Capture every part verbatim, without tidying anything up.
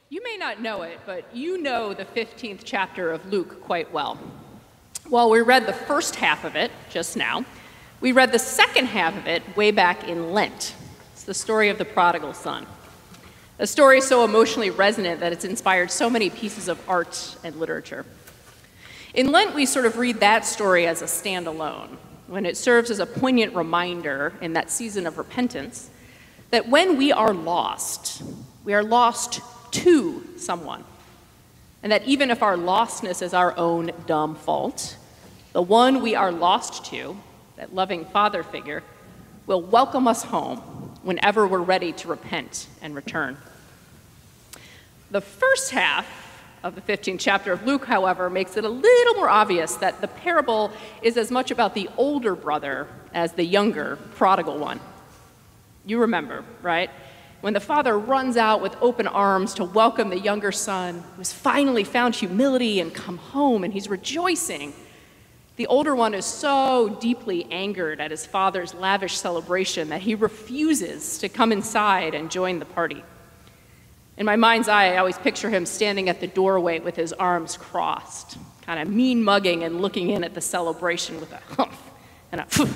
You may not know it, but you know the fifteenth chapter of Luke quite well. Well, we read the first half of it just now. We read the second half of it way back in Lent. It's the story of the prodigal son. A story so emotionally resonant that it's inspired so many pieces of art and literature. In Lent, we sort of read that story as a standalone, when it serves as a poignant reminder in that season of repentance that when we are lost, we are lost to someone. And that even if our lostness is our own dumb fault, the one we are lost to, that loving father figure, will welcome us home whenever we're ready to repent and return. The first half of the fifteenth chapter of Luke, however, makes it a little more obvious that the parable is as much about the older brother as the younger prodigal one. You remember, right? When the father runs out with open arms to welcome the younger son, who's finally found humility and come home, and he's rejoicing, the older one is so deeply angered at his father's lavish celebration that he refuses to come inside and join the party. In my mind's eye, I always picture him standing at the doorway with his arms crossed, kind of mean mugging and looking in at the celebration with a humph and a phew.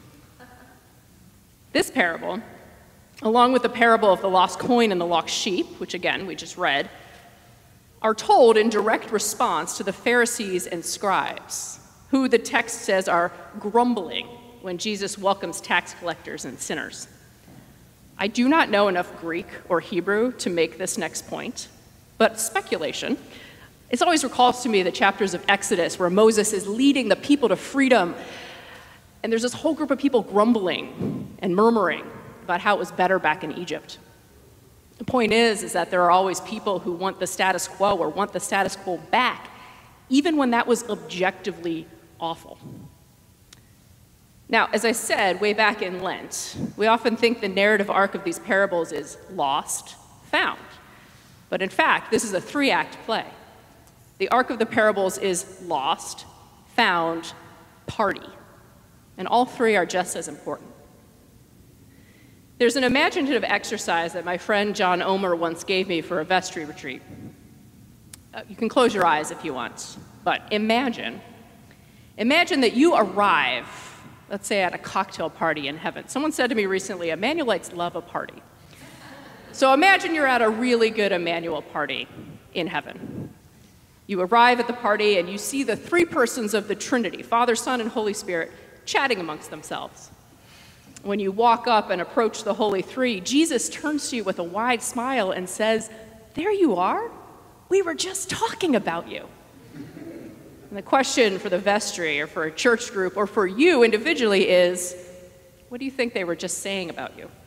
This parable, along with the parable of the lost coin and the lost sheep, which again we just read, are told in direct response to the Pharisees and scribes, who the text says are grumbling when Jesus welcomes tax collectors and sinners. I do not know enough Greek or Hebrew to make this next point, but speculation. It always recalls to me the chapters of Exodus where Moses is leading the people to freedom, and there's this whole group of people grumbling and murmuring about how it was better back in Egypt. The point is, is that there are always people who want the status quo or want the status quo back, even when that was objectively awful. Now, as I said way back in Lent, we often think the narrative arc of these parables is lost, found. But in fact, this is a three-act play. The arc of the parables is lost, found, party. And all three are just as important. There's an imaginative exercise that my friend John Omer once gave me for a vestry retreat. Uh, you can close your eyes if you want, but imagine, imagine that you arrive, let's say at a cocktail party in heaven. Someone said to me recently, Emmanuelites love a party. So imagine you're at a really good Emmanuel party in heaven. You arrive at the party and you see the three persons of the Trinity, Father, Son, and Holy Spirit, chatting amongst themselves. When you walk up and approach the Holy Three, Jesus turns to you with a wide smile and says, "There you are. We were just talking about you." And the question for the vestry or for a church group or for you individually is, what do you think they were just saying about you?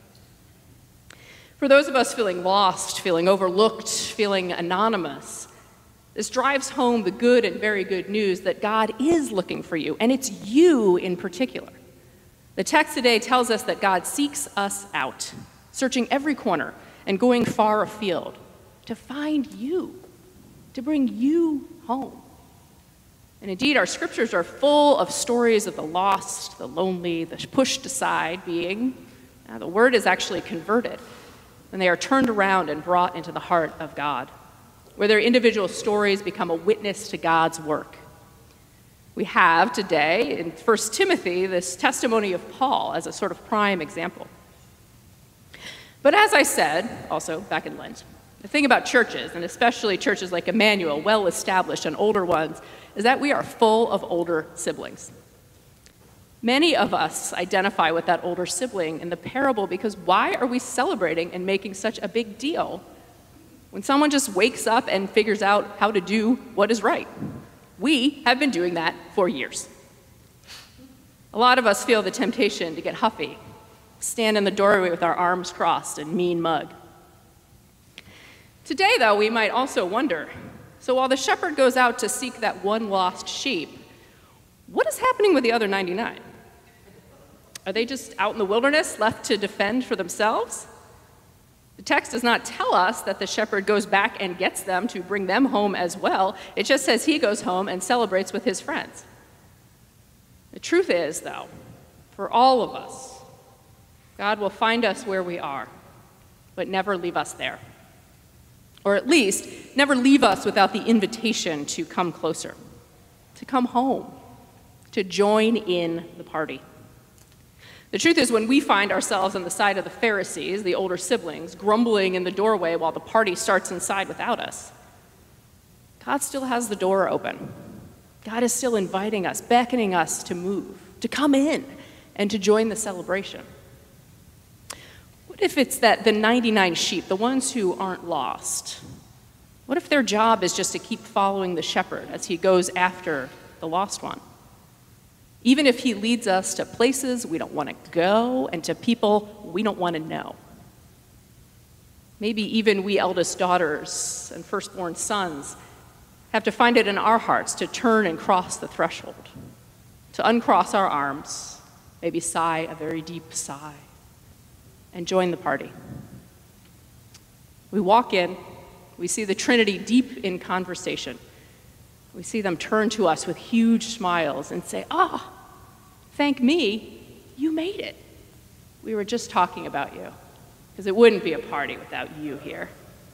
For those of us feeling lost, feeling overlooked, feeling anonymous, this drives home the good and very good news that God is looking for you, and it's you in particular. The text today tells us that God seeks us out, searching every corner and going far afield to find you, to bring you home. And indeed, our scriptures are full of stories of the lost, the lonely, the pushed aside being. Now, the word is actually converted, and they are turned around and brought into the heart of God, where their individual stories become a witness to God's work. We have today in First Timothy this testimony of Paul as a sort of prime example. But as I said, also back in Lent, the thing about churches, and especially churches like Emmanuel, well-established and older ones, is that we are full of older siblings. Many of us identify with that older sibling in the parable because why are we celebrating and making such a big deal when someone just wakes up and figures out how to do what is right? We have been doing that for years. A lot of us feel the temptation to get huffy, stand in the doorway with our arms crossed and mean mug. Today, though, we might also wonder, so while the shepherd goes out to seek that one lost sheep, what is happening with the other ninety-nine? Are they just out in the wilderness, left to defend for themselves? The text does not tell us that the shepherd goes back and gets them to bring them home as well. It just says he goes home and celebrates with his friends. The truth is, though, for all of us, God will find us where we are, but never leave us there. Or at least, never leave us without the invitation to come closer, to come home, to join in the party. The truth is, when we find ourselves on the side of the Pharisees, the older siblings, grumbling in the doorway while the party starts inside without us, God still has the door open. God is still inviting us, beckoning us to move, to come in, and to join the celebration. What if it's that the ninety-nine sheep, the ones who aren't lost, what if their job is just to keep following the shepherd as he goes after the lost one? Even if he leads us to places we don't want to go and to people we don't want to know. Maybe even we eldest daughters and firstborn sons have to find it in our hearts to turn and cross the threshold, to uncross our arms, maybe sigh a very deep sigh, and join the party. We walk in, we see the Trinity deep in conversation. We see them turn to us with huge smiles and say, "Ah, thank me, you made it. We were just talking about you, because it wouldn't be a party without you here."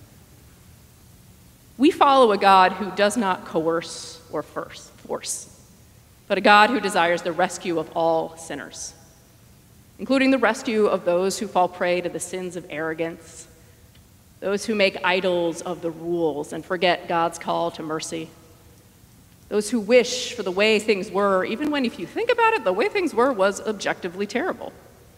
We follow a God who does not coerce or force, but a God who desires the rescue of all sinners, including the rescue of those who fall prey to the sins of arrogance, those who make idols of the rules and forget God's call to mercy, those who wish for the way things were, even when, if you think about it, the way things were was objectively terrible.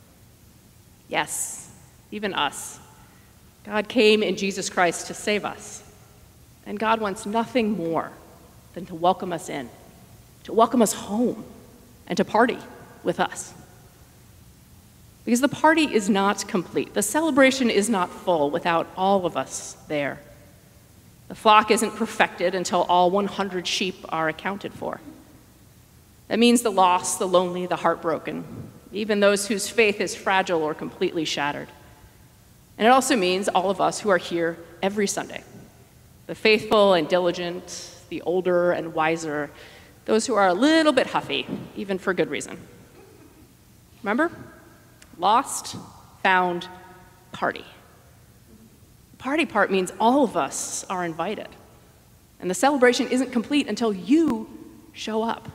Yes, even us. God came in Jesus Christ to save us. And God wants nothing more than to welcome us in, to welcome us home, and to party with us. Because the party is not complete. The celebration is not full without all of us there. The flock isn't perfected until all one hundred sheep are accounted for. That means the lost, the lonely, the heartbroken, even those whose faith is fragile or completely shattered. And it also means all of us who are here every Sunday, the faithful and diligent, the older and wiser, those who are a little bit huffy, even for good reason. Remember? Lost, found, party. The party part means all of us are invited. And the celebration isn't complete until you show up.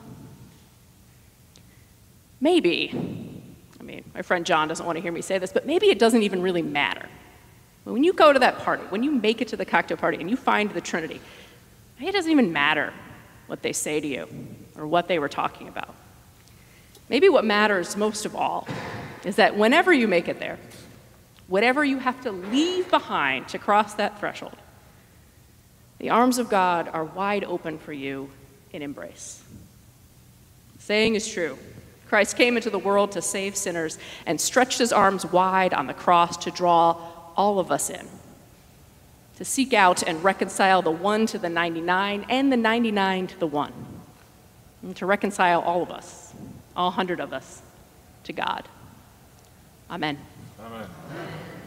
Maybe, I mean, my friend John doesn't want to hear me say this, but maybe it doesn't even really matter. When you go to that party, when you make it to the cocktail party and you find the Trinity, maybe it doesn't even matter what they say to you or what they were talking about. Maybe what matters most of all is that whenever you make it there, whatever you have to leave behind to cross that threshold, the arms of God are wide open for you in embrace. The saying is true. Christ came into the world to save sinners and stretched his arms wide on the cross to draw all of us in, to seek out and reconcile the one to the ninety-nine and the ninety-nine to the one, and to reconcile all of us, all hundred of us, to God. Amen. Amen.